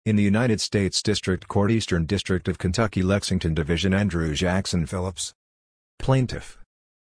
In the United States District Court, Eastern District of Kentucky, Lexington Division, Andrew Jackson Phillips. Plaintiff.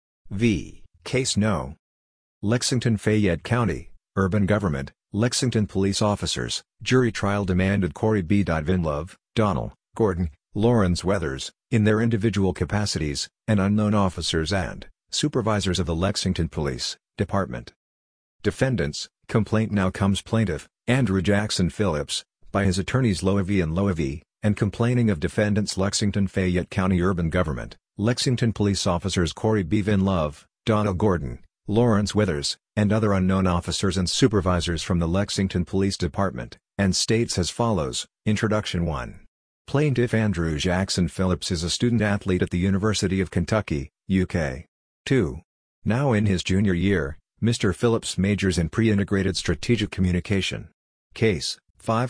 v. Case No. Lexington, Fayette County, Urban Government, Lexington Police Officers, Jury Trial demanded Corey B. Vinlove, Donald, Gordon, Lawrence Weathers, in their individual capacities, and unknown officers and supervisors of the Lexington Police Department. Defendants. Complaint now comes plaintiff, Andrew Jackson Phillips, by his attorneys Loewy and Loewy, and complaining of defendants Lexington Fayette County Urban Government, Lexington Police Officers Corey B. Vinlove, Donald Gordon, Lawrence Weathers, and other unknown officers and supervisors from the Lexington Police Department, and states as follows. Introduction 1. Plaintiff Andrew Jackson Phillips is a student-athlete at the University of Kentucky, UK. 2. Now in his junior year, Mr. Phillips majors in pre-integrated strategic communication. Case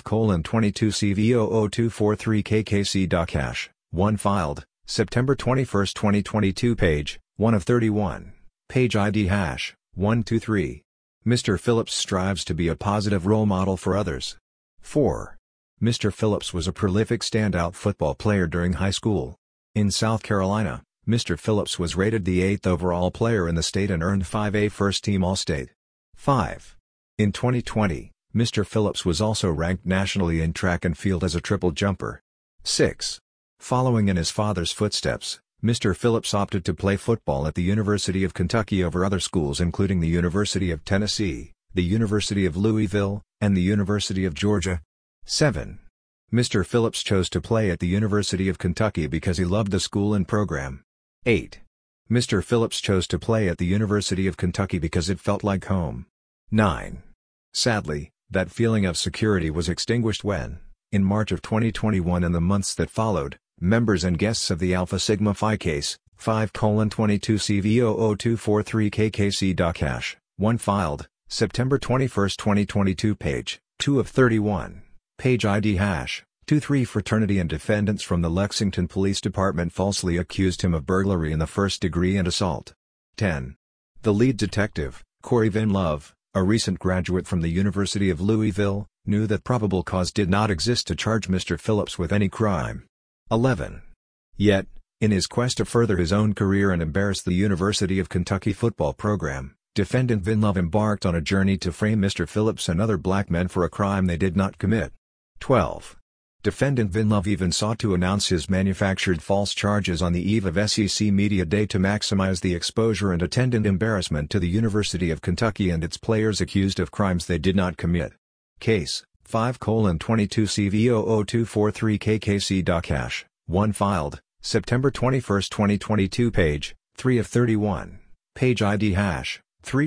5:22 CV00243 KKC DOC 1 filed, September 21, 2022. Page 1 of 31. Page ID hash 123. Mr. Phillips strives to be a positive role model for others. 4. Mr. Phillips was a prolific standout football player during high school. In South Carolina, Mr. Phillips was rated the 8th overall player in the state and earned 5A first-team All-State. 5. In 2020, Mr. Phillips was also ranked nationally in track and field as a triple jumper. 6. Following in his father's footsteps, Mr. Phillips opted to play football at the University of Kentucky over other schools including the University of Tennessee, the University of Louisville, and the University of Georgia. 7. Mr. Phillips chose to play at the University of Kentucky because he loved the school and program. 8. Mr. Phillips chose to play at the University of Kentucky because it felt like home. 9. Sadly, that feeling of security was extinguished when, in March of 2021 and the months that followed, members and guests of the Alpha Sigma Phi case, 5:22 CV00243 KKC DOC 1 filed, September 21, 2022. Page 2 of 31. Page ID hash 23. Fraternity and defendants from the Lexington Police Department falsely accused him of burglary in the first degree and assault. 10. The lead detective, Corey Vinlove, a recent graduate from the University of Louisville, knew that probable cause did not exist to charge Mr. Phillips with any crime. 11. Yet, in his quest to further his own career and embarrass the University of Kentucky football program, defendant Vinlove embarked on a journey to frame Mr. Phillips and other black men for a crime they did not commit. 12. Defendant Vinlove even sought to announce his manufactured false charges on the eve of SEC Media Day to maximize the exposure and attendant embarrassment to the University of Kentucky and its players accused of crimes they did not commit. Case 5:22 CV00243 KKC DOC 1 filed, September 21, 2022. Page 3 of 31. Page ID hash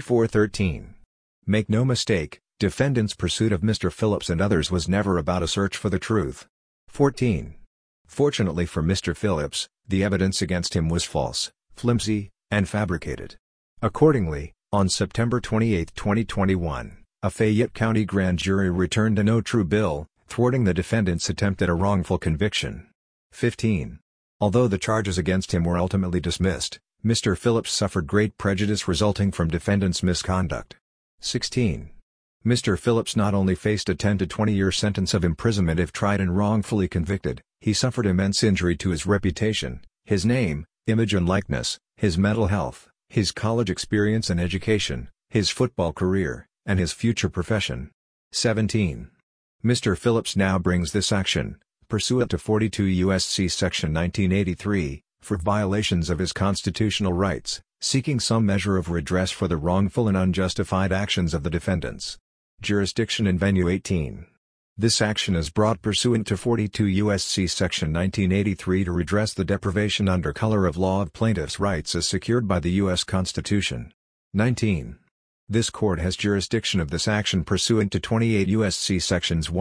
3413. Make no mistake, defendant's pursuit of Mr. Phillips and others was never about a search for the truth. 14. Fortunately for Mr. Phillips, the evidence against him was false, flimsy, and fabricated. Accordingly, on September 28, 2021, a Fayette County grand jury returned a no true bill, thwarting the defendant's attempt at a wrongful conviction. 15. Although the charges against him were ultimately dismissed, Mr. Phillips suffered great prejudice resulting from defendant's misconduct. 16. Mr. Phillips not only faced a 10 to 20-year sentence of imprisonment if tried and wrongfully convicted, he suffered immense injury to his reputation, his name, image and likeness, his mental health, his college experience and education, his football career, and his future profession. 17. Mr. Phillips now brings this action, pursuant to 42 U.S.C. Section 1983, for violations of his constitutional rights, seeking some measure of redress for the wrongful and unjustified actions of the defendants. Jurisdiction and venue 18. This action is brought pursuant to 42 U.S.C. Section 1983 to redress the deprivation under color of law of plaintiffs' rights as secured by the U.S. Constitution. 19. This court has jurisdiction of this action pursuant to 28 U.S.C. Sections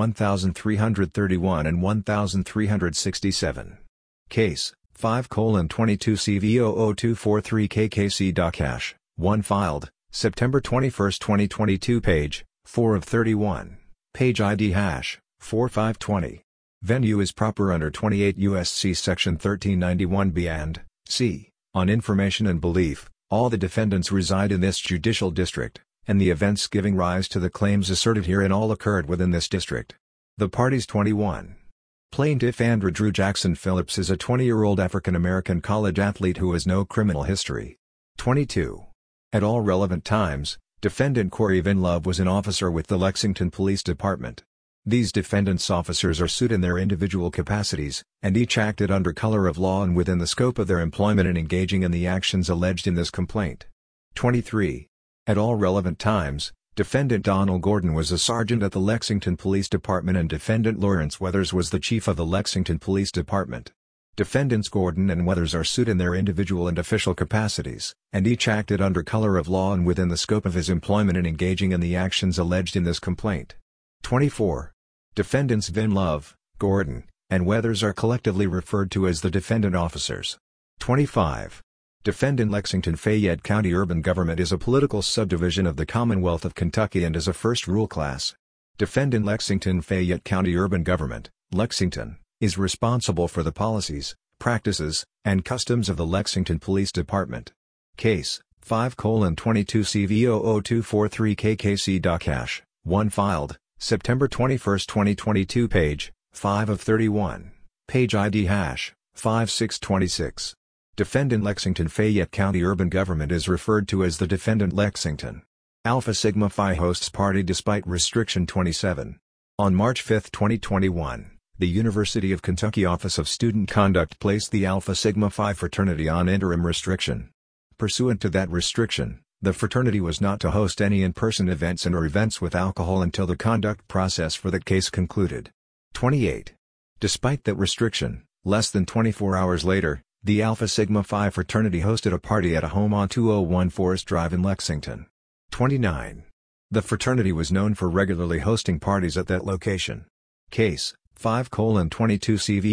1331 and 1367. Case 5:22 CV00243 KKC DOC 1 filed, September 21, 2022. Page 4 of 31. Page ID hash 4520. Venue is proper under 28 U.S.C. Section 1391b and c. On information and belief, all the defendants reside in this judicial district, and the events giving rise to the claims asserted herein all occurred within this district. The party's 21. Plaintiff Andrew Drew Jackson Phillips is a 20-year-old African-American college athlete who has no criminal history. 22. At all relevant times, defendant Corey Van Love was an officer with the Lexington Police Department. These defendants' officers are sued in their individual capacities, and each acted under color of law and within the scope of their employment in engaging in the actions alleged in this complaint. 23. At all relevant times, defendant Donald Gordon was a sergeant at the Lexington Police Department and defendant Lawrence Weathers was the chief of the Lexington Police Department. Defendants Gordon and Weathers are sued in their individual and official capacities, and each acted under color of law and within the scope of his employment in engaging in the actions alleged in this complaint. 24. Defendants Van Love, Gordon, and Weathers are collectively referred to as the defendant officers. 25. Defendant Lexington Fayette County Urban Government is a political subdivision of the Commonwealth of Kentucky and is a first rule class. Defendant Lexington Fayette County Urban Government, Lexington, is responsible for the policies, practices, and customs of the Lexington Police Department. Case 5:22 CV00243 KKC. 1 filed, September 21, 2022 page 5 of 31, page ID hash 5626. Defendant Lexington Fayette County Urban Government is referred to as the defendant Lexington. Alpha Sigma Phi hosts party despite restriction 27. On March 5, 2021, the University of Kentucky Office of Student Conduct placed the Alpha Sigma Phi fraternity on interim restriction. Pursuant to that restriction, the fraternity was not to host any in-person events and/or events with alcohol until the conduct process for that case concluded. 28. Despite that restriction, less than 24 hours later, the Alpha Sigma Phi fraternity hosted a party at a home on 201 Forest Drive in Lexington. 29. The fraternity was known for regularly hosting parties at that location. Case 5:22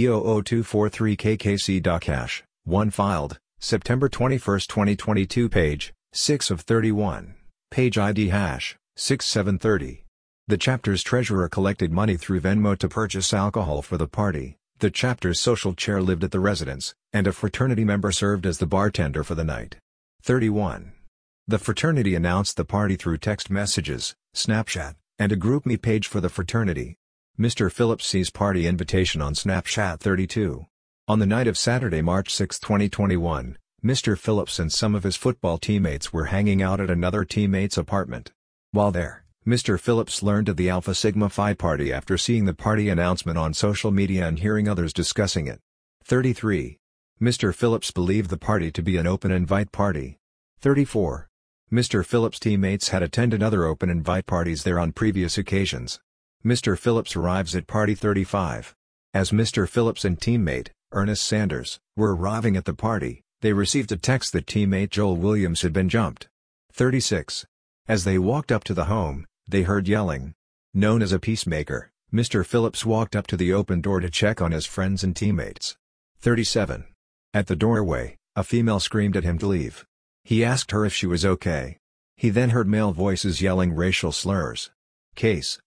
CV00243 KKC. 1 filed, September 21, 2022 page 6 of 31, page ID hash 6730. The chapter's treasurer collected money through Venmo to purchase alcohol for the party. The chapter's social chair lived at the residence, and a fraternity member served as the bartender for the night. 31. The fraternity announced the party through text messages, Snapchat, and a GroupMe page for the fraternity. Mr. Phillips sees party invitation on Snapchat. 32. On the night of Saturday, March 6, 2021, Mr. Phillips and some of his football teammates were hanging out at another teammate's apartment. While there, Mr. Phillips learned of the Alpha Sigma Phi party after seeing the party announcement on social media and hearing others discussing it. 33. Mr. Phillips believed the party to be an open invite party. 34. Mr. Phillips' teammates had attended other open invite parties there on previous occasions. Mr. Phillips arrives at party 35. As Mr. Phillips and teammate, Ernest Sanders, were arriving at the party, they received a text that teammate Joel Williams had been jumped. 36. As they walked up to the home, they heard yelling. Known as a peacemaker, Mr. Phillips walked up to the open door to check on his friends and teammates. 37. At the doorway, a female screamed at him to leave. He asked her if she was okay. He then heard male voices yelling racial slurs. Case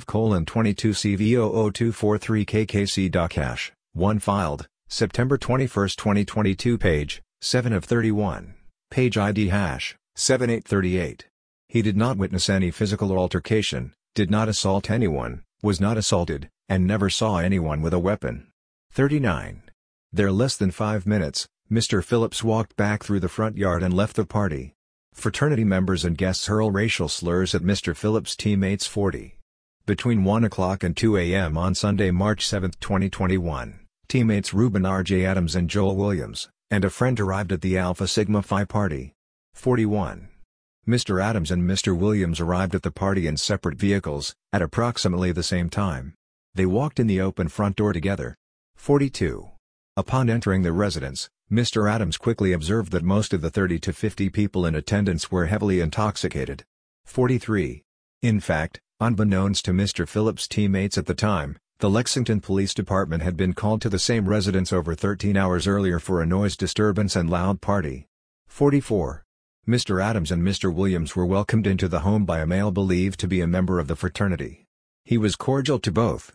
5:22 CV00243 KKC. 1 filed, September 21, 2022 page 7 of 31, page ID hash 7838. He did not witness any physical altercation, did not assault anyone, was not assaulted, and never saw anyone with a weapon. 39. There less than 5 minutes, Mr. Phillips walked back through the front yard and left the party. Fraternity members and guests hurl racial slurs at Mr. Phillips' teammates. 40. Between 1 o'clock and 2 a.m. on Sunday, March 7, 2021, teammates Reuben R.J. Adams and Joel Williams, and a friend arrived at the Alpha Sigma Phi party. 41. Mr. Adams and Mr. Williams arrived at the party in separate vehicles, at approximately the same time. They walked in the open front door together. 42. Upon entering the residence, Mr. Adams quickly observed that most of the 30 to 50 people in attendance were heavily intoxicated. 43. In fact, unbeknownst to Mr. Phillips' teammates at the time, the Lexington Police Department had been called to the same residence over 13 hours earlier for a noise disturbance and loud party. 44. Mr. Adams and Mr. Williams were welcomed into the home by a male believed to be a member of the fraternity. He was cordial to both.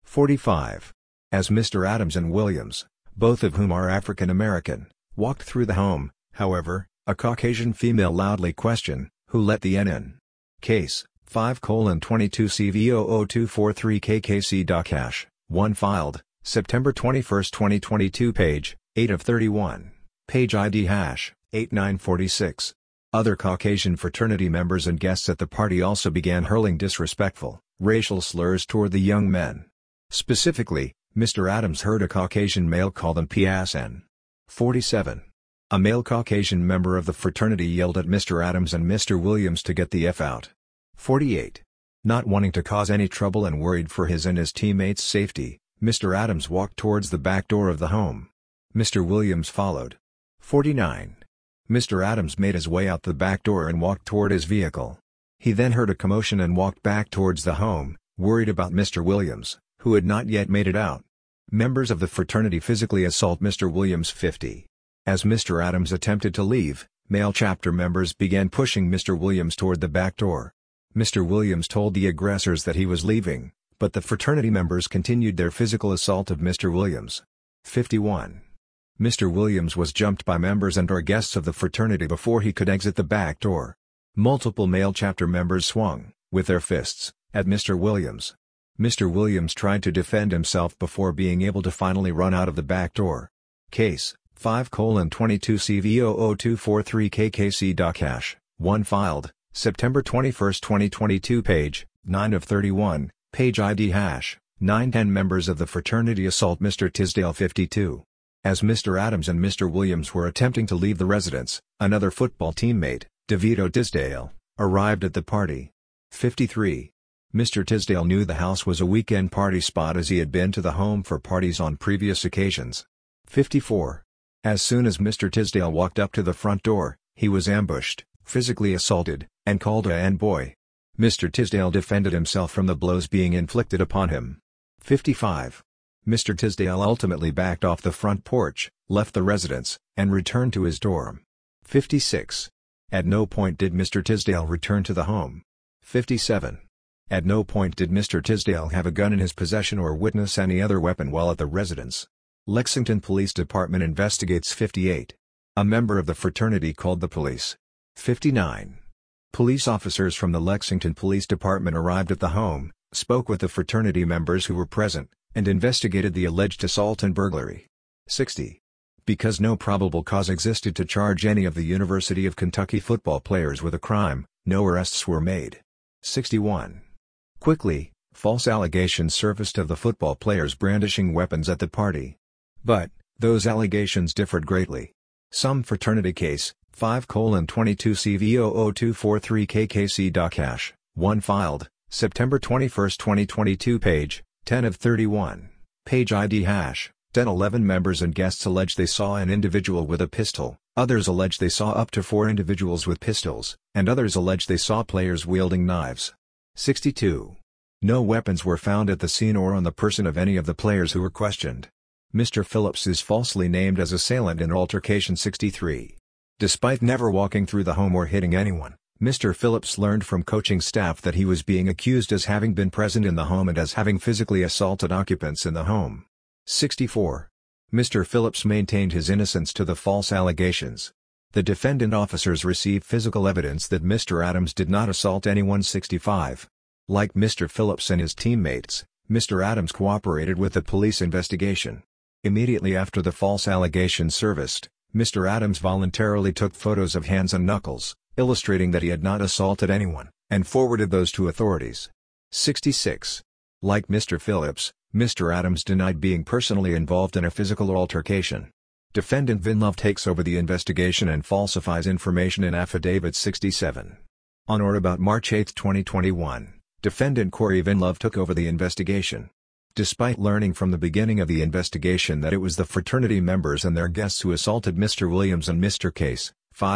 45. As Mr. Adams and Williams, both of whom are African American, walked through the home, however, a Caucasian female loudly questioned, "Who let the N in?" Case 5:22 CV00243 KKC. 1 filed, September 21, 2022 page, 8 of 31, page ID hash, 8946. Other Caucasian fraternity members and guests at the party also began hurling disrespectful, racial slurs toward the young men. Specifically, Mr. Adams heard a Caucasian male call them PSN. 47. A male Caucasian member of the fraternity yelled at Mr. Adams and Mr. Williams to get the F out. 48. Not wanting to cause any trouble and worried for his and his teammates' safety, Mr. Adams walked towards the back door of the home. Mr. Williams followed. 49. Mr. Adams made his way out the back door and walked toward his vehicle. He then heard a commotion and walked back towards the home, worried about Mr. Williams, who had not yet made it out. Members of the fraternity physically assault Mr. Williams. 50. As Mr. Adams attempted to leave, male chapter members began pushing Mr. Williams toward the back door. Mr. Williams told the aggressors that he was leaving, but the fraternity members continued their physical assault of Mr. Williams. 51. Mr. Williams was jumped by members and/or guests of the fraternity before he could exit the back door. Multiple male chapter members swung, with their fists, at Mr. Williams. Mr. Williams tried to defend himself before being able to finally run out of the back door. Case 5:22 CV00243 KKC. 1 filed, September 21, 2022 page, 9 of 31, page ID hash, 910. Members of the fraternity assault Mr. Tisdale. 52. As Mr. Adams and Mr. Williams were attempting to leave the residence, another football teammate, DeVito Tisdale, arrived at the party. 53. Mr. Tisdale knew the house was a weekend party spot as he had been to the home for parties on previous occasions. 54. As soon as Mr. Tisdale walked up to the front door, he was ambushed, physically assaulted, and called a N-boy. Mr. Tisdale defended himself from the blows being inflicted upon him. 55. Mr. Tisdale ultimately backed off the front porch, left the residence, and returned to his dorm. 56. At no point did Mr. Tisdale return to the home. 57. At no point did Mr. Tisdale have a gun in his possession or witness any other weapon while at the residence. Lexington Police Department investigates. 58. A member of the fraternity called the police. 59. Police officers from the Lexington Police Department arrived at the home, spoke with the fraternity members who were present, and investigated the alleged assault and burglary. 60. Because no probable cause existed to charge any of the University of Kentucky football players with a crime, no arrests were made. 61. Quickly, false allegations surfaced of the football players brandishing weapons at the party. But, those allegations differed greatly. Some fraternity case, 5:22 CV00243 KKC. 1 filed, September 21, 2022 page, 10 of 31, page ID hash, 1011. Members and guests allege they saw an individual with a pistol, others allege they saw up to 4 individuals with pistols, and others allege they saw players wielding knives. 62. No weapons were found at the scene or on the person of any of the players who were questioned. Mr. Phillips is falsely named as assailant in altercation. 63. Despite never walking through the home or hitting anyone, Mr. Phillips learned from coaching staff that he was being accused as having been present in the home and as having physically assaulted occupants in the home. 64. Mr. Phillips maintained his innocence to the false allegations. The defendant officers received physical evidence that Mr. Adams did not assault anyone. 65. Like Mr. Phillips and his teammates, Mr. Adams cooperated with the police investigation. Immediately after the false allegations surfaced, Mr. Adams voluntarily took photos of hands and knuckles, illustrating that he had not assaulted anyone, and forwarded those to authorities. 66. Like Mr. Phillips, Mr. Adams denied being personally involved in a physical altercation. Defendant Vinlove takes over the investigation and falsifies information in affidavit. 67. On or about March 8, 2021, Defendant Corey Vinlove took over the investigation. Despite learning from the beginning of the investigation that it was the fraternity members and their guests who assaulted Mr. Williams and Mr. Case,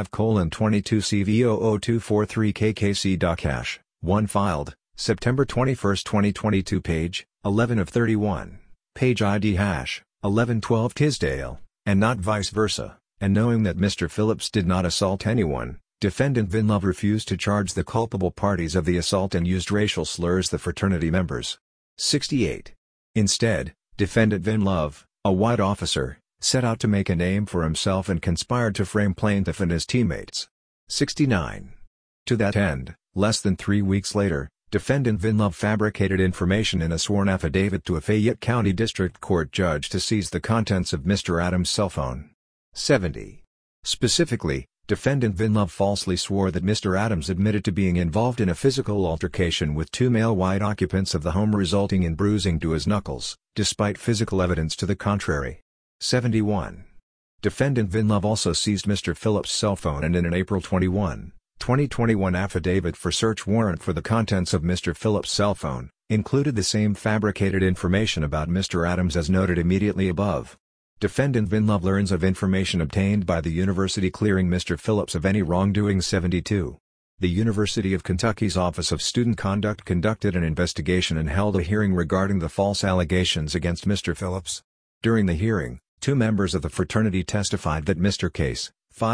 5:22 CV00243 KKC. 1 filed, September 21, 2022 page, 11 of 31, page ID hash, 1112. Tisdale, and not vice versa, and knowing that Mr. Phillips did not assault anyone, Defendant Vinlove refused to charge the culpable parties of the assault and used racial slurs the fraternity members. 68. Instead, Defendant Vinlove, a white officer, set out to make a name for himself and conspired to frame plaintiff and his teammates. 69. To that end, less than 3 weeks later, defendant Vinlove fabricated information in a sworn affidavit to a Fayette County District Court judge to seize the contents of Mr. Adams' cell phone. 70. Specifically, defendant Vinlove falsely swore that Mr. Adams admitted to being involved in a physical altercation with 2 male white occupants of the home resulting in bruising to his knuckles, despite physical evidence to the contrary. 71. Defendant Vinlove also seized Mr. Phillips' cell phone and in an April 21, 2021 affidavit for search warrant for the contents of Mr. Phillips' cell phone, included the same fabricated information about Mr. Adams as noted immediately above. Defendant Vinlove learns of information obtained by the university clearing Mr. Phillips of any wrongdoing. 72. The University of Kentucky's Office of Student Conduct conducted an investigation and held a hearing regarding the false allegations against Mr. Phillips. During the hearing, 2 members of the fraternity testified that Mr. Case,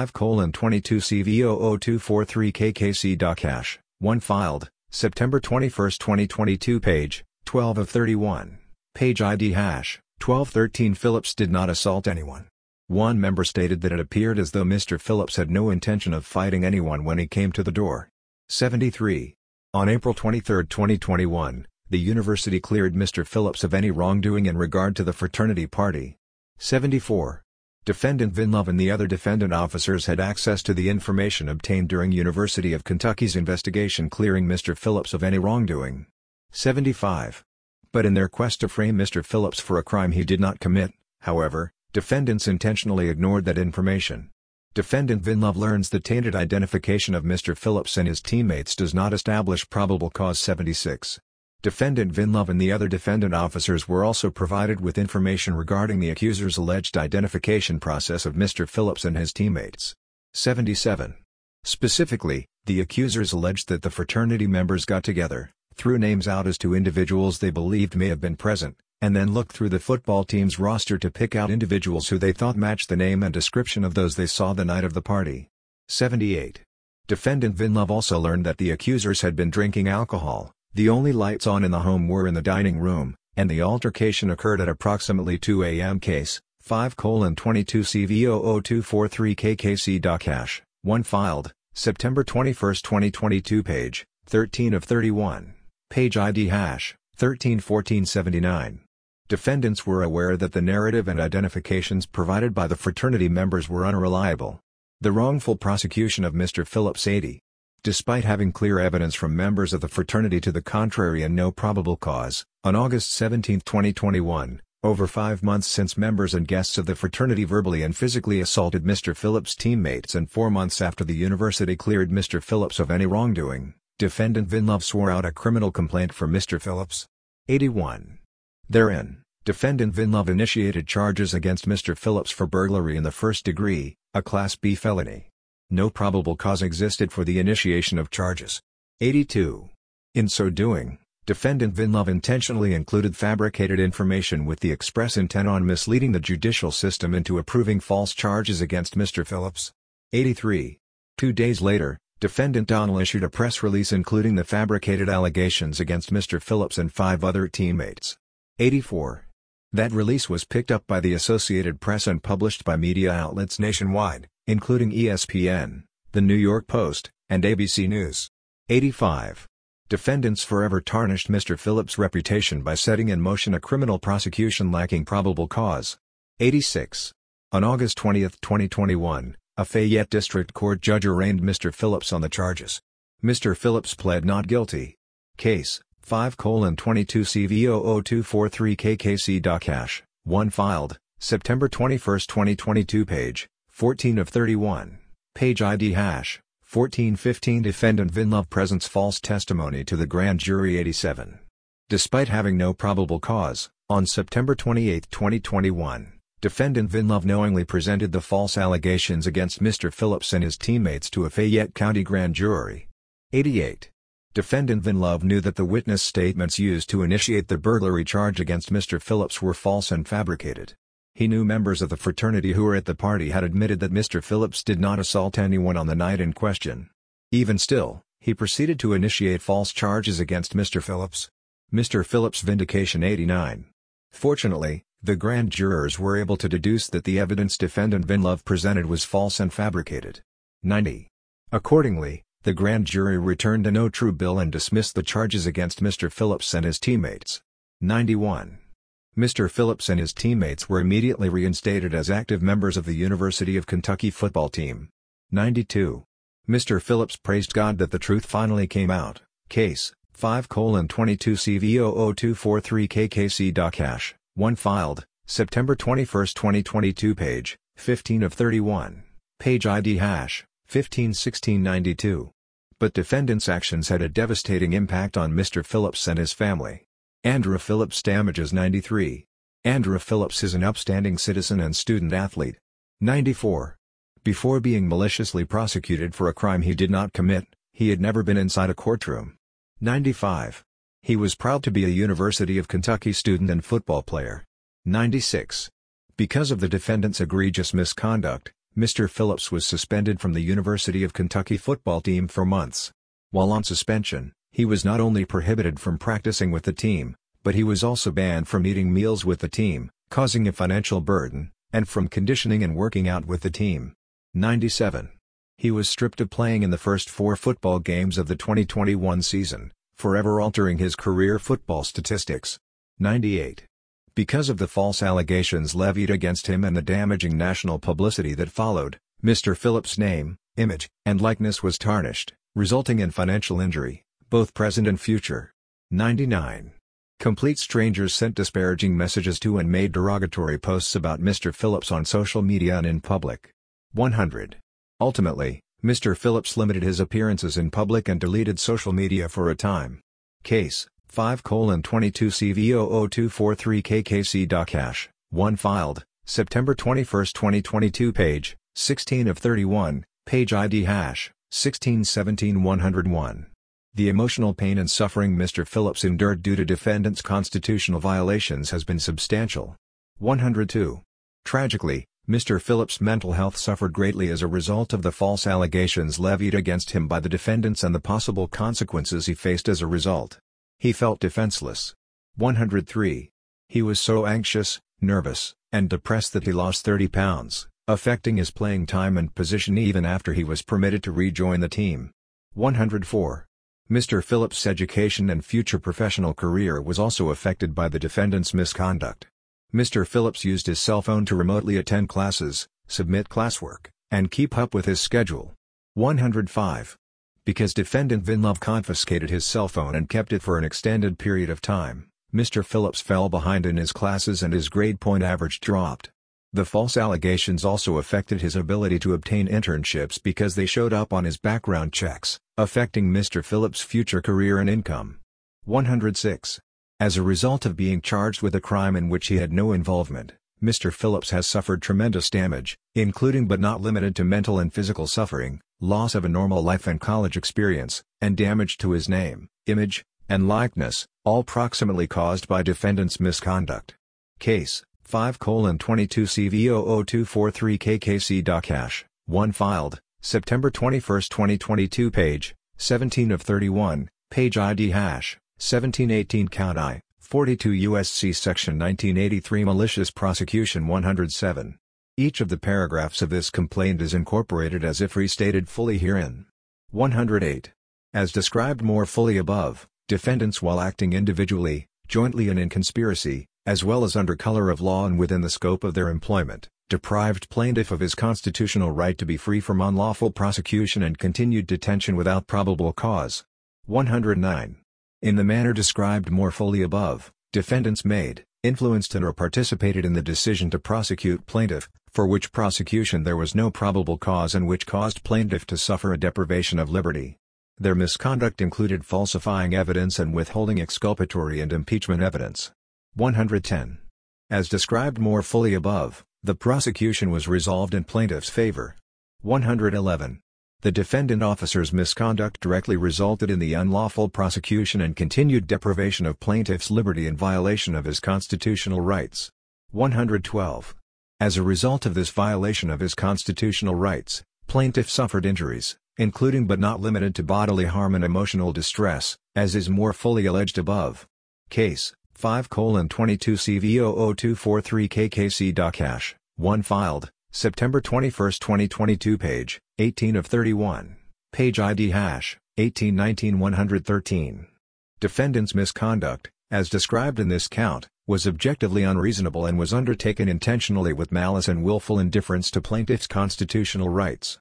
5:22 CV00243 KKC Docash, 1 filed, September 21, 2022 page, 12 of 31, page ID hash, 1213 Phillips did not assault anyone. One member stated that it appeared as though Mr. Phillips had no intention of fighting anyone when he came to the door. 73. On April 23, 2021, the university cleared Mr. Phillips of any wrongdoing in regard to the fraternity party. 74. Defendant Vinlove and the other defendant officers had access to the information obtained during University of Kentucky's investigation clearing Mr. Phillips of any wrongdoing. 75. But in their quest to frame Mr. Phillips for a crime he did not commit, however, defendants intentionally ignored that information. Defendant Vinlove learns the tainted identification of Mr. Phillips and his teammates does not establish probable cause. 76. Defendant Vinlove and the other defendant officers were also provided with information regarding the accuser's alleged identification process of Mr. Phillips and his teammates. 77. Specifically, the accusers alleged that the fraternity members got together, threw names out as to individuals they believed may have been present, and then looked through the football team's roster to pick out individuals who they thought matched the name and description of those they saw the night of the party. 78. Defendant Vinlove also learned that the accusers had been drinking alcohol. The only lights on in the home were in the dining room, and the altercation occurred at approximately 2 a.m. Case, 5:22 CV00243 KKC Docash, 1 filed, September 21, 2022 page, 13 of 31, page ID hash, 131479. Defendants were aware that the narrative and identifications provided by the fraternity members were unreliable. The wrongful prosecution of Mr. Phillips. 80. Despite having clear evidence from members of the fraternity to the contrary and no probable cause, on August 17, 2021, over 5 months since members and guests of the fraternity verbally and physically assaulted Mr. Phillips' teammates and 4 months after the university cleared Mr. Phillips of any wrongdoing, defendant Vinlove swore out a criminal complaint for Mr. Phillips. 81. Therein, defendant Vinlove initiated charges against Mr. Phillips for burglary in the first degree, a Class B felony. No probable cause existed for the initiation of charges. 82. In so doing, defendant Vinlove intentionally included fabricated information with the express intent on misleading the judicial system into approving false charges against Mr. Phillips. 83. 2 days later, defendant Donnell issued a press release including the fabricated allegations against Mr. Phillips and 5 other teammates. 84. That release was picked up by the Associated Press and published by media outlets nationwide, including ESPN, The New York Post, and ABC News. 85. Defendants forever tarnished Mr. Phillips' reputation by setting in motion a criminal prosecution lacking probable cause. 86. On August 20, 2021, a Fayette District Court judge arraigned Mr. Phillips on the charges. Mr. Phillips pled not guilty. Case, 5:22 CV00243 KKC Docash, 1 filed, September 21, 2022 page, 14 of 31, page ID hash, 1415 Defendant Vinlove presents false testimony to the grand jury. 87. Despite having no probable cause, on September 28, 2021, Defendant Vinlove knowingly presented the false allegations against Mr. Phillips and his teammates to a Fayette County grand jury. 88. Defendant Vinlove knew that the witness statements used to initiate the burglary charge against Mr. Phillips were false and fabricated. He knew members of the fraternity who were at the party had admitted that Mr. Phillips did not assault anyone on the night in question. Even still, he proceeded to initiate false charges against Mr. Phillips. Mr. Phillips' vindication. 89. Fortunately, the grand jurors were able to deduce that the evidence Defendant Vinlove presented was false and fabricated. 90. Accordingly, The grand jury returned a no true bill and dismissed the charges against Mr. Phillips and his teammates. 91. Mr. Phillips and his teammates were immediately reinstated as active members of the University of Kentucky football team. 92. Mr. Phillips praised God that the truth finally came out. Case 5:22 CV00243 KKC Doc Hash 1 filed, September 21, 2022 page 15 of 31, page ID hash 151692. But defendants' actions had a devastating impact on Mr. Phillips and his family. Andrew Phillips damages 93. Andrew Phillips is an upstanding citizen and student-athlete. 94. Before being maliciously prosecuted for a crime he did not commit, he had never been inside a courtroom. 95. He was proud to be a University of Kentucky student and football player. 96. Because of the defendant's egregious misconduct, Mr. Phillips was suspended from the University of Kentucky football team for months. While on suspension, he was not only prohibited from practicing with the team, but he was also banned from eating meals with the team, causing a financial burden, and from conditioning and working out with the team. 97. He was stripped of playing in the first 4 football games of the 2021 season, forever altering his career football statistics. 98. Because of the false allegations levied against him and the damaging national publicity that followed, Mr. Phillips' name, image, and likeness was tarnished, resulting in financial injury, both present and future. 99. Complete strangers sent disparaging messages to and made derogatory posts about Mr. Phillips on social media and in public. 100. Ultimately, Mr. Phillips limited his appearances in public and deleted social media for a time. Case 5:22 CV00243 KKC Doc Hash 1 filed, September 21, 2022 page 16 of 31, page ID hash 1617-101. The emotional pain and suffering Mr. Phillips endured due to defendants' constitutional violations has been substantial. 102. Tragically, Mr. Phillips' mental health suffered greatly as a result of the false allegations levied against him by the defendants and the possible consequences he faced as a result. He felt defenseless. 103. He was so anxious, nervous, and depressed that he lost 30 pounds, affecting his playing time and position even after he was permitted to rejoin the team. 104. Mr. Phillips' education and future professional career was also affected by the defendant's misconduct. Mr. Phillips used his cell phone to remotely attend classes, submit classwork, and keep up with his schedule. 105. Because defendant Vinlove confiscated his cell phone and kept it for an extended period of time, Mr. Phillips fell behind in his classes and his grade point average dropped. The false allegations also affected his ability to obtain internships because they showed up on his background checks, affecting Mr. Phillips' future career and income. 106. As a result of being charged with a crime in which he had no involvement, Mr. Phillips has suffered tremendous damage, including but not limited to mental and physical suffering, loss of a normal life and college experience, and damage to his name, image, and likeness, all proximately caused by defendant's misconduct. Case 5:22 CV00243 KKC Doc Hash 1 filed, September 21, 2022 page 17 of 31, page ID hash 1718 count I, 42 U.S.C. Section 1983 Malicious Prosecution 107. Each of the paragraphs of this complaint is incorporated as if restated fully herein. 108. As described more fully above, defendants while acting individually, jointly and in conspiracy, as well as under color of law and within the scope of their employment, deprived plaintiff of his constitutional right to be free from unlawful prosecution and continued detention without probable cause. 109. In the manner described more fully above, defendants made, influenced and or participated in the decision to prosecute plaintiff, for which prosecution there was no probable cause and which caused plaintiff to suffer a deprivation of liberty. Their misconduct included falsifying evidence and withholding exculpatory and impeachment evidence. 110. As described more fully above, the prosecution was resolved in plaintiff's favor. 111. The defendant officer's misconduct directly resulted in the unlawful prosecution and continued deprivation of plaintiff's liberty in violation of his constitutional rights. 112. As a result of this violation of his constitutional rights, plaintiff suffered injuries, including but not limited to bodily harm and emotional distress, as is more fully alleged above. Case 5:22 CV00243 KKC Doc Hash 1 filed, September 21, 2022 page 18 of 31, page ID hash, 1819-113. Defendant's misconduct, as described in this count, was objectively unreasonable and was undertaken intentionally with malice and willful indifference to plaintiff's constitutional rights.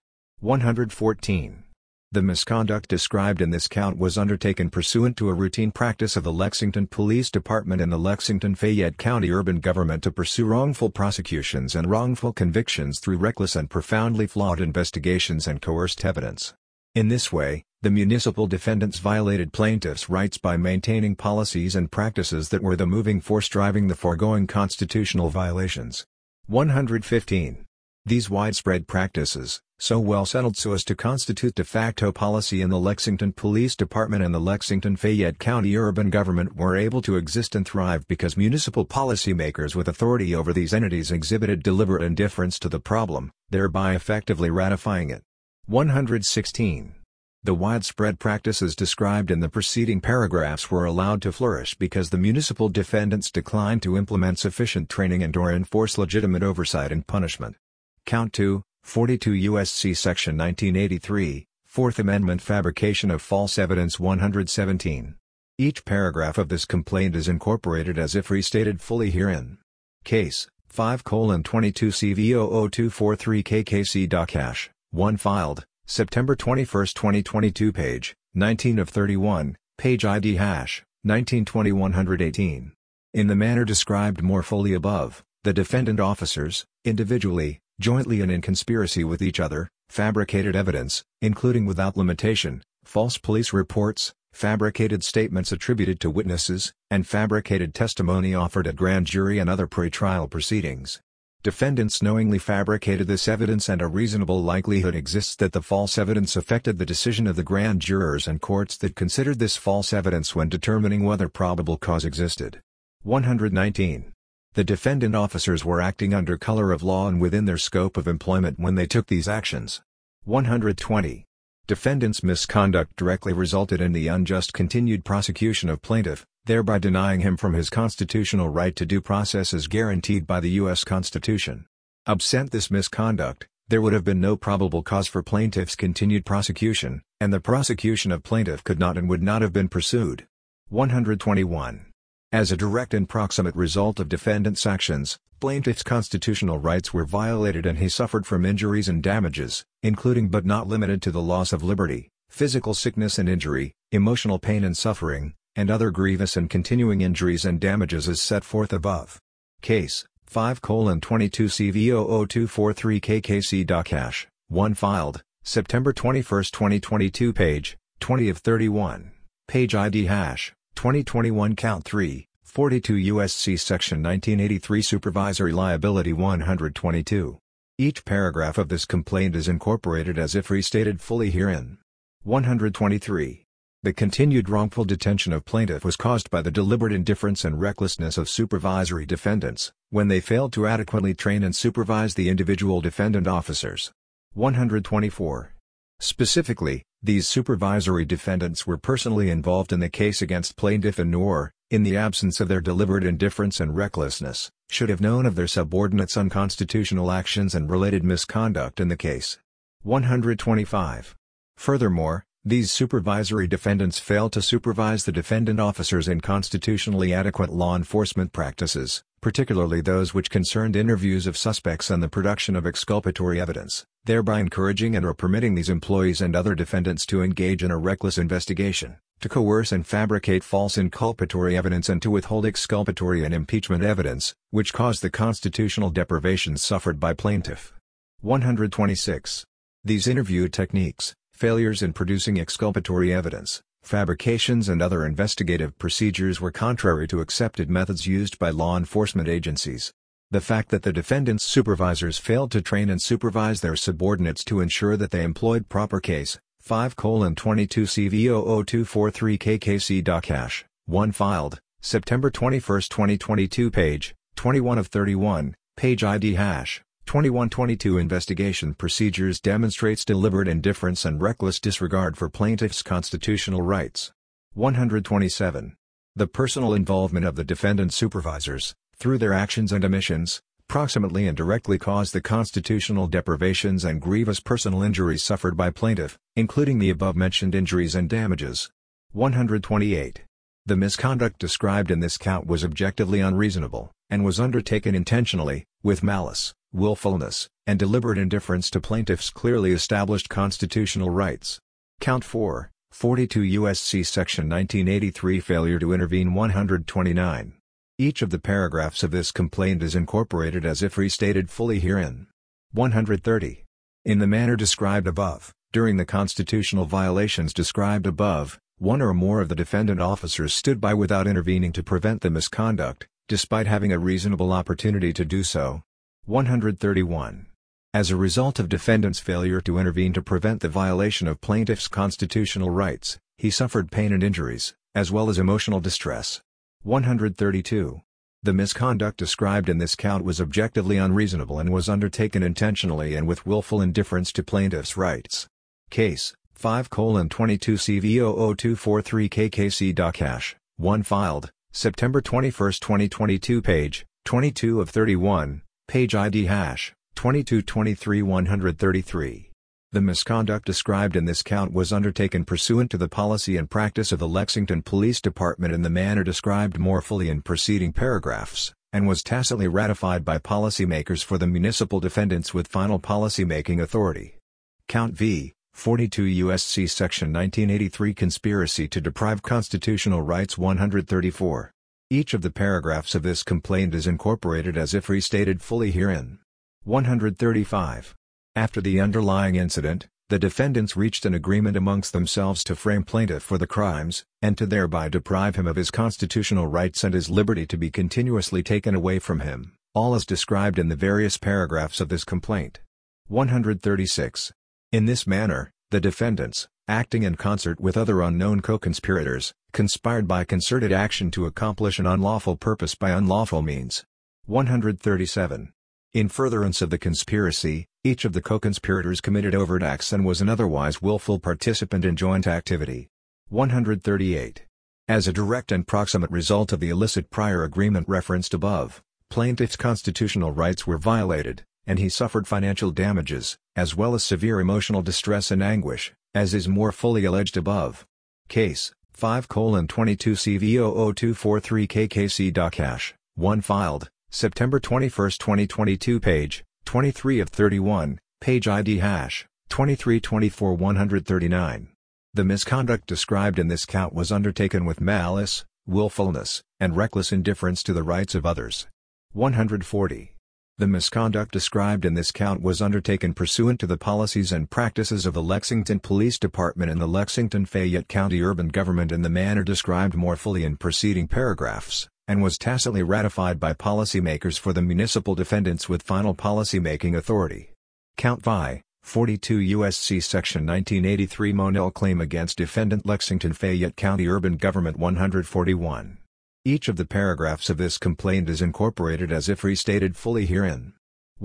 114. The misconduct described in this count was undertaken pursuant to a routine practice of the Lexington Police Department and the Lexington-Fayette County urban government to pursue wrongful prosecutions and wrongful convictions through reckless and profoundly flawed investigations and coerced evidence. In this way, the municipal defendants violated plaintiffs' rights by maintaining policies and practices that were the moving force driving the foregoing constitutional violations. 115. These widespread practices, so well settled so as to constitute de facto policy in the Lexington Police Department and the Lexington-Fayette County urban government, were able to exist and thrive because municipal policymakers with authority over these entities exhibited deliberate indifference to the problem, thereby effectively ratifying it. 116. The widespread practices described in the preceding paragraphs were allowed to flourish because the municipal defendants declined to implement sufficient training and/or enforce legitimate oversight and punishment. Count 2, 42 U.S.C. Section 1983, Fourth Amendment Fabrication of False Evidence. 117. Each paragraph of this complaint is incorporated as if restated fully herein. Case 5:22 CV00243 KKC Doc Hash 1 filed, September 21, 2022 page 19 of 31, page ID hash 1920-118. In the manner described more fully above, the defendant officers, individually, jointly and in conspiracy with each other, fabricated evidence, including without limitation, false police reports, fabricated statements attributed to witnesses, and fabricated testimony offered at grand jury and other pre-trial proceedings. Defendants knowingly fabricated this evidence and a reasonable likelihood exists that the false evidence affected the decision of the grand jurors and courts that considered this false evidence when determining whether probable cause existed. 119. The defendant officers were acting under color of law and within their scope of employment when they took these actions. 120. Defendant's misconduct directly resulted in the unjust continued prosecution of plaintiff, thereby denying him from his constitutional right to due process as guaranteed by the U.S. Constitution. Absent this misconduct, there would have been no probable cause for plaintiff's continued prosecution, and the prosecution of plaintiff could not and would not have been pursued. 121. As a direct and proximate result of defendant's actions, plaintiff's constitutional rights were violated and he suffered from injuries and damages, including but not limited to the loss of liberty, physical sickness and injury, emotional pain and suffering, and other grievous and continuing injuries and damages as set forth above. Case 5:22 CV00243 KKC Doc Hash 1 filed, September 21, 2022 page 20 of 31, page ID hash 2021 Count 3, 42 U.S.C. Section 1983 Supervisory Liability. 122. Each paragraph of this complaint is incorporated as if restated fully herein. 123. The continued wrongful detention of plaintiff was caused by the deliberate indifference and recklessness of supervisory defendants, when they failed to adequately train and supervise the individual defendant officers. 124. Specifically, these supervisory defendants were personally involved in the case against plaintiff and nor, in the absence of their deliberate indifference and recklessness, should have known of their subordinates' unconstitutional actions and related misconduct in the case. 125. Furthermore, these supervisory defendants failed to supervise the defendant officers in constitutionally adequate law enforcement practices, particularly those which concerned interviews of suspects and the production of exculpatory evidence, thereby encouraging and/or permitting these employees and other defendants to engage in a reckless investigation, to coerce and fabricate false inculpatory evidence and to withhold exculpatory and impeachment evidence, which caused the constitutional deprivations suffered by plaintiff. 126. These interview techniques, failures in producing exculpatory evidence, fabrications and other investigative procedures were contrary to accepted methods used by law enforcement agencies. The fact that the defendant's supervisors failed to train and supervise their subordinates to ensure that they employed proper case 5:22 CV00243 KKC Doc Hash 1 filed, September 21, 2022 page 21 of 31, page ID hash 2122 investigation procedures demonstrates deliberate indifference and reckless disregard for plaintiff's constitutional rights. 127. The personal involvement of the defendant supervisors, through their actions and omissions, proximately and directly caused the constitutional deprivations and grievous personal injuries suffered by plaintiff, including the above-mentioned injuries and damages. 128. The misconduct described in this count was objectively unreasonable, and was undertaken intentionally, with malice, willfulness, and deliberate indifference to plaintiff's clearly established constitutional rights. Count 4, 42 U.S.C. Section 1983 Failure to intervene. 129. Each of the paragraphs of this complaint is incorporated as if restated fully herein. 130. In the manner described above, during the constitutional violations described above, one or more of the defendant officers stood by without intervening to prevent the misconduct, despite having a reasonable opportunity to do so. 131. As a result of defendant's failure to intervene to prevent the violation of plaintiff's constitutional rights, he suffered pain and injuries, as well as emotional distress. 132. The misconduct described in this count was objectively unreasonable and was undertaken intentionally and with willful indifference to plaintiff's rights. Case 5:22 CV00243 KKC Docash 1 filed, September 21, 2022 page 22 of 31, page ID hash 2223-133. The misconduct described in this count was undertaken pursuant to the policy and practice of the Lexington Police Department in the manner described more fully in preceding paragraphs, and was tacitly ratified by policymakers for the municipal defendants with final policy-making authority. Count V, 42 U.S.C. Section 1983 Conspiracy to deprive constitutional rights. 134. Each of the paragraphs of this complaint is incorporated as if restated fully herein. 135. After the underlying incident, the defendants reached an agreement amongst themselves to frame plaintiff for the crimes, and to thereby deprive him of his constitutional rights and his liberty to be continuously taken away from him, all as described in the various paragraphs of this complaint. 136. In this manner, the defendants, acting in concert with other unknown co-conspirators, conspired by concerted action to accomplish an unlawful purpose by unlawful means. 137. In furtherance of the conspiracy, each of the co-conspirators committed overt acts and was an otherwise willful participant in joint activity. 138. As a direct and proximate result of the illicit prior agreement referenced above, plaintiff's constitutional rights were violated, and he suffered financial damages, as well as severe emotional distress and anguish, as is more fully alleged above. Case 5:22 CV00243 KKC Docash 1 filed, September 21, 2022 page 23 of 31, page ID hash 2324-139. The misconduct described in this count was undertaken with malice, willfulness, and reckless indifference to the rights of others. 140. The misconduct described in this count was undertaken pursuant to the policies and practices of the Lexington Police Department and the Lexington-Fayette County Urban Government in the manner described more fully in preceding paragraphs, and was tacitly ratified by policymakers for the municipal defendants with final policy-making authority. Count V, 42 U.S.C. Section 1983 Monell Claim against Defendant Lexington-Fayette County Urban Government. 141. Each of the paragraphs of this complaint is incorporated as if restated fully herein.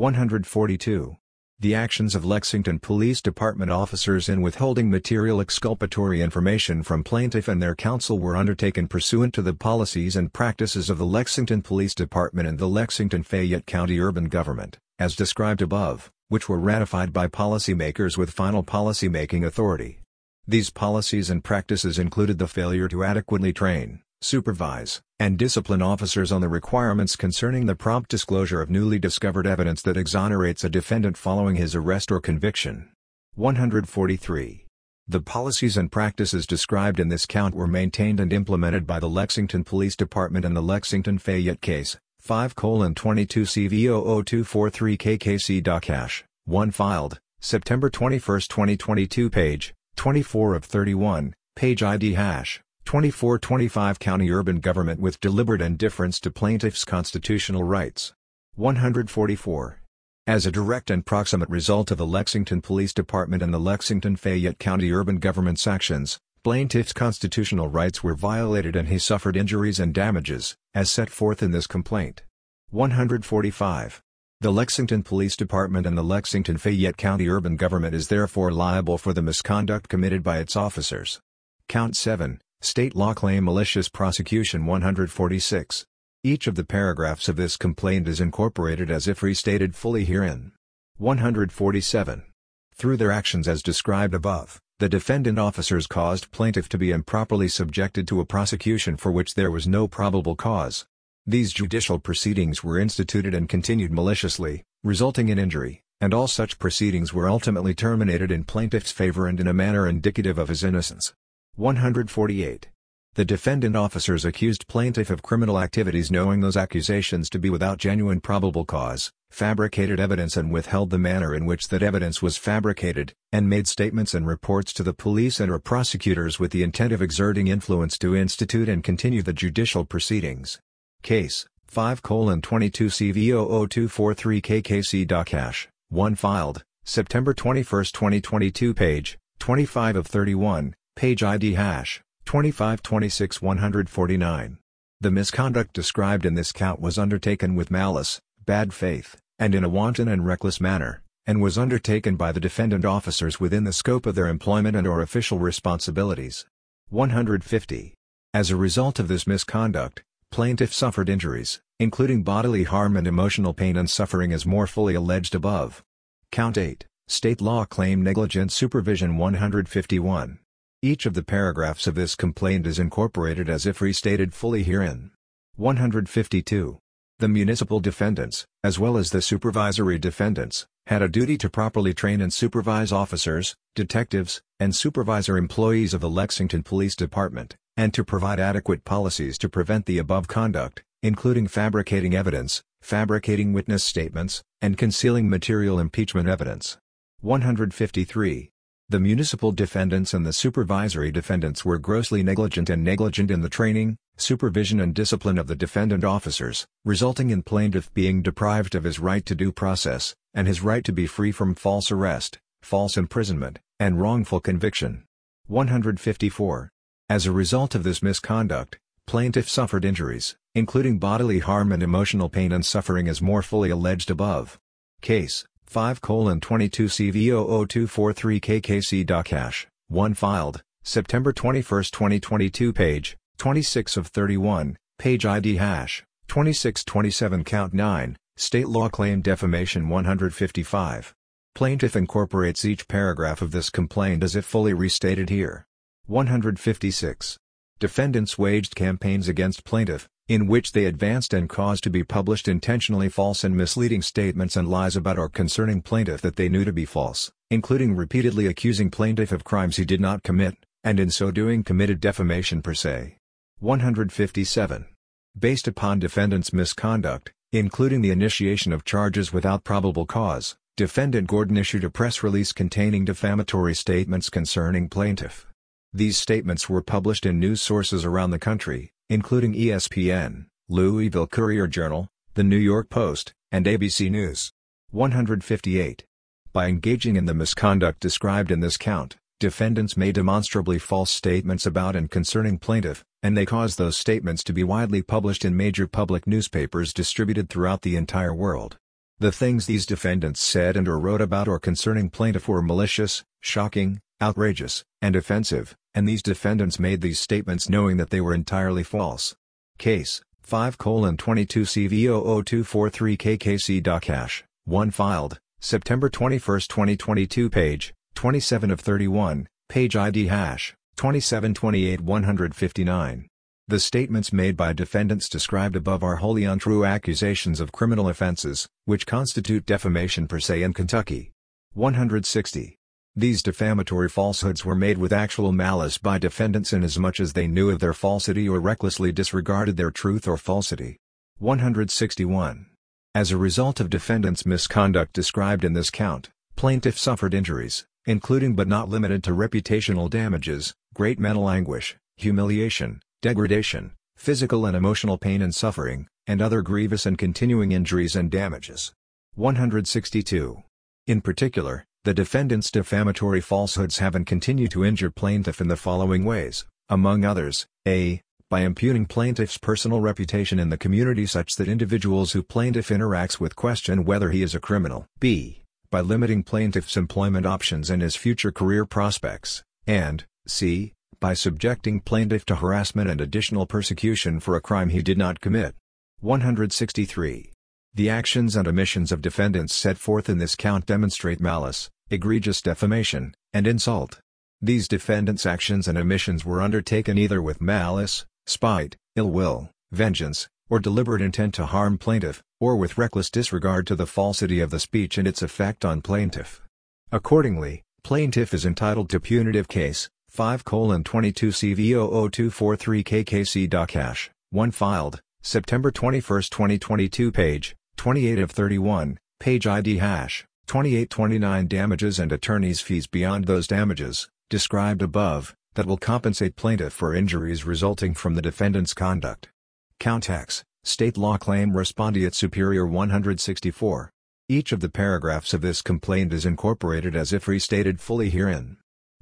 142. The actions of Lexington Police Department officers in withholding material exculpatory information from plaintiff and their counsel were undertaken pursuant to the policies and practices of the Lexington Police Department and the Lexington-Fayette County Urban Government, as described above, which were ratified by policymakers with final policy-making authority. These policies and practices included the failure to adequately train, supervise, and discipline officers on the requirements concerning the prompt disclosure of newly discovered evidence that exonerates a defendant following his arrest or conviction. 143. The policies and practices described in this count were maintained and implemented by the Lexington Police Department and the Lexington-Fayette case, 5:22 CV00243 KKC Docash 1 filed, September 21, 2022 page 24 of 31, page ID hash 2425 County Urban Government with deliberate indifference to plaintiff's constitutional rights. 144. As a direct and proximate result of the Lexington Police Department and the Lexington-Fayette County Urban Government's actions, plaintiff's constitutional rights were violated and he suffered injuries and damages, as set forth in this complaint. 145. The Lexington Police Department and the Lexington-Fayette County Urban Government is therefore liable for the misconduct committed by its officers. Count 7. State law claim malicious prosecution. 146. Each of the paragraphs of this complaint is incorporated as if restated fully herein. 147. Through their actions as described above, the defendant officers caused plaintiff to be improperly subjected to a prosecution for which there was no probable cause. These judicial proceedings were instituted and continued maliciously, resulting in injury, and all such proceedings were ultimately terminated in plaintiff's favor and in a manner indicative of his innocence. 148. The defendant officers accused plaintiff of criminal activities knowing those accusations to be without genuine probable cause, fabricated evidence and withheld the manner in which that evidence was fabricated, and made statements and reports to the police and or prosecutors with the intent of exerting influence to institute and continue the judicial proceedings. Case 5:22 CV00243 KKC Doc Hash 1 filed, September 21, 2022 page 25 of 31, page ID hash 2526-149. The misconduct described in this count was undertaken with malice, bad faith, and in a wanton and reckless manner, and was undertaken by the defendant officers within the scope of their employment and or official responsibilities. 150. As a result of this misconduct, plaintiff suffered injuries, including bodily harm and emotional pain and suffering as more fully alleged above. Count 8, State Law Claim Negligent Supervision 151. Each of the paragraphs of this complaint is incorporated as if restated fully herein. 152. The municipal defendants, as well as the supervisory defendants, had a duty to properly train and supervise officers, detectives, and supervisor employees of the Lexington Police Department, and to provide adequate policies to prevent the above conduct, including fabricating evidence, fabricating witness statements, and concealing material impeachment evidence. 153. The municipal defendants and the supervisory defendants were grossly negligent in the training, supervision and discipline of the defendant officers, resulting in plaintiff being deprived of his right to due process, and his right to be free from false arrest, false imprisonment, and wrongful conviction. 154. As a result of this misconduct, plaintiff suffered injuries, including bodily harm and emotional pain and suffering as more fully alleged above. Case 5:22 CV00243 KKC Doc Hash 1 filed, September 21, 2022 page 26 of 31, page ID hash 2627 count 9, State Law Claim Defamation 155. Plaintiff incorporates each paragraph of this complaint as if fully restated here. 156. Defendants waged campaigns against plaintiff, in which they advanced and caused to be published intentionally false and misleading statements and lies about or concerning plaintiff that they knew to be false, including repeatedly accusing plaintiff of crimes he did not commit, and in so doing committed defamation per se. 157. Based upon defendant's misconduct, including the initiation of charges without probable cause, defendant Gordon issued a press release containing defamatory statements concerning plaintiff. These statements were published in news sources around the country, including ESPN, Louisville Courier-Journal, The New York Post, and ABC News. 158. By engaging in the misconduct described in this count, defendants made demonstrably false statements about and concerning plaintiff, and they caused those statements to be widely published in major public newspapers distributed throughout the entire world. The things these defendants said and or wrote about or concerning plaintiff were malicious, shocking, outrageous, and offensive, and these defendants made these statements knowing that they were entirely false. Case 5:22 CV00243 KKC Doc Hash 1 filed, September 21, 2022 page 27 of 31, page ID hash 2728-159. The statements made by defendants described above are wholly untrue accusations of criminal offenses, which constitute defamation per se in Kentucky. 160. These defamatory falsehoods were made with actual malice by defendants inasmuch as they knew of their falsity or recklessly disregarded their truth or falsity. 161. As a result of defendants' misconduct described in this count, plaintiff suffered injuries, including but not limited to reputational damages, great mental anguish, humiliation, degradation, physical and emotional pain and suffering, and other grievous and continuing injuries and damages. 162. In particular, the defendant's defamatory falsehoods have and continue to injure plaintiff in the following ways, among others: a. By impugning plaintiff's personal reputation in the community such that individuals who plaintiff interacts with question whether he is a criminal. b. By limiting plaintiff's employment options and his future career prospects, and c. By subjecting plaintiff to harassment and additional persecution for a crime he did not commit. 163. The actions and omissions of defendants set forth in this count demonstrate malice, egregious defamation, and insult. These defendants' actions and omissions were undertaken either with malice, spite, ill will, vengeance, or deliberate intent to harm plaintiff, or with reckless disregard to the falsity of the speech and its effect on plaintiff. Accordingly, plaintiff is entitled to punitive case 5:22 CV00243 KKC Docash 1 filed, September 21, 2022 page 28 of 31, page ID hash 2829 damages and attorney's fees beyond those damages, described above, that will compensate plaintiff for injuries resulting from the defendant's conduct. Count X, State Law Claim Respondeat Superior 164. Each of the paragraphs of this complaint is incorporated as if restated fully herein.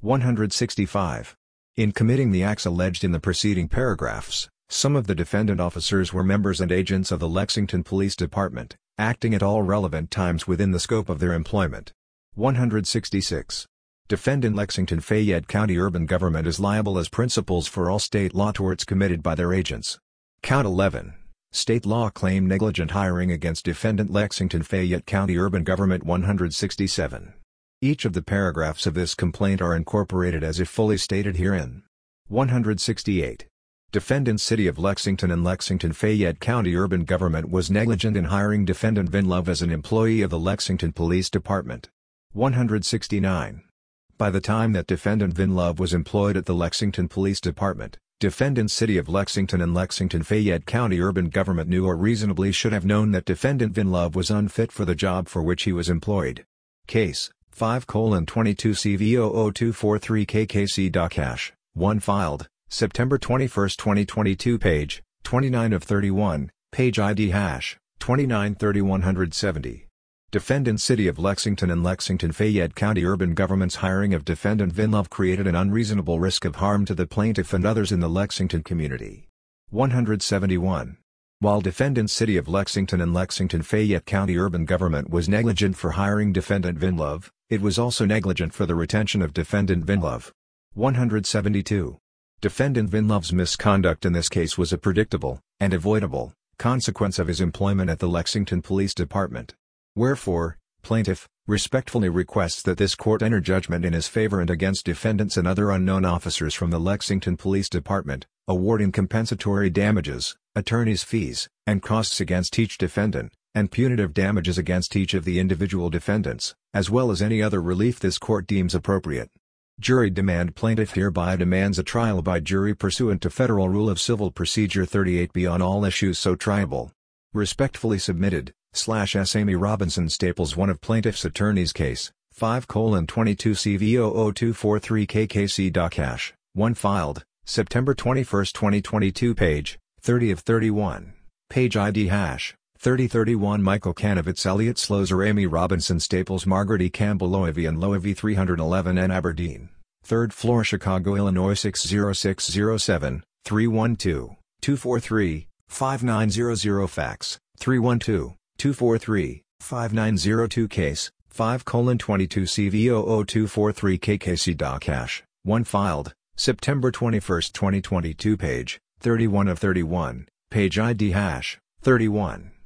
165. In committing the acts alleged in the preceding paragraphs, some of the defendant officers were members and agents of the Lexington Police Department, acting at all relevant times within the scope of their employment. 166. Defendant Lexington Fayette County Urban Government is liable as principals for all state law torts committed by their agents. Count 11. State law claim negligent hiring against defendant Lexington Fayette County Urban Government 167. Each of the paragraphs of this complaint are incorporated as if fully stated herein. 168. Defendant City of Lexington and Lexington Fayette County Urban Government was negligent in hiring defendant Vinlove as an employee of the Lexington Police Department. 169. By the time that defendant Vinlove was employed at the Lexington Police Department, defendant City of Lexington and Lexington Fayette County Urban Government knew or reasonably should have known that defendant Vinlove was unfit for the job for which he was employed. Case 5:22 CV00243 KKC Docash 1 filed, September 21, 2022 page 29 of 31, page ID hash 293170. Defendant City of Lexington and Lexington Fayette County Urban Government's hiring of defendant Vinlove created an unreasonable risk of harm to the plaintiff and others in the Lexington community. 171. While defendant City of Lexington and Lexington Fayette County Urban Government was negligent for hiring defendant Vinlove, it was also negligent for the retention of defendant Vinlove. 172. Defendant Vinlove's misconduct in this case was a predictable, and avoidable, consequence of his employment at the Lexington Police Department. Wherefore, plaintiff respectfully requests that this court enter judgment in his favor and against defendants and other unknown officers from the Lexington Police Department, awarding compensatory damages, attorney's fees, and costs against each defendant, and punitive damages against each of the individual defendants, as well as any other relief this court deems appropriate. Jury demand. Plaintiff hereby demands a trial by jury pursuant to Federal Rule of Civil Procedure 38B on all issues so triable. Respectfully submitted, /S. Amy Robinson Staples. One of plaintiff's attorney's case, 5:22 CV00243 KKC Docash 1 filed, September 21, 2022 page 30 of 31, page ID hash 3031 Michael Kanovitz Elliott Slozer Amy Robinson Staples Margaret E. Campbell Loewy and Loewy 311 N Aberdeen, 3rd floor Chicago, Illinois 60607, 312-243-5900 fax, 312-243-5902 case, 5:22 CV00243 KKC Docash 1 filed, September 21, 2022 page 31 of 31, page ID hash 31.